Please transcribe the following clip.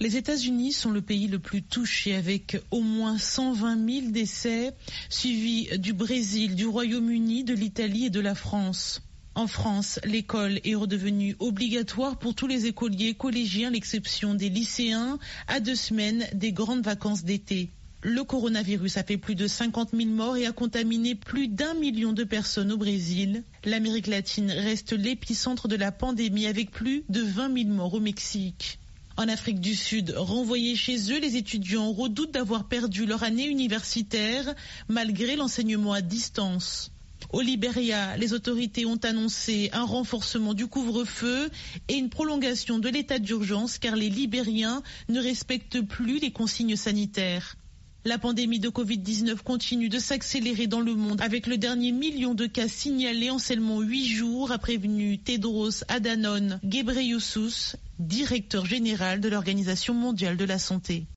Les États-Unis sont le pays le plus touché avec au moins 120 000 décès, suivi du Brésil, du Royaume-Uni, de l'Italie et de la France. En France, l'école est redevenue obligatoire pour tous les écoliers collégiens, à l'exception des lycéens, à 2 semaines des grandes vacances d'été. Le coronavirus a fait plus de 50 000 morts et a contaminé plus d'1 million de personnes au Brésil. L'Amérique latine reste l'épicentre de la pandémie avec plus de 20 000 morts au Mexique. En Afrique du Sud, renvoyés chez eux, les étudiants redoutent d'avoir perdu leur année universitaire malgré l'enseignement à distance. Au Libéria, les autorités ont annoncé un renforcement du couvre-feu et une prolongation de l'état d'urgence car les Libériens ne respectent plus les consignes sanitaires. La pandémie de Covid-19 continue de s'accélérer dans le monde avec le dernier million de cas signalés en seulement 8 jours, a prévenu Tedros Adhanom Ghebreyesus, directeur général de l'Organisation mondiale de la santé.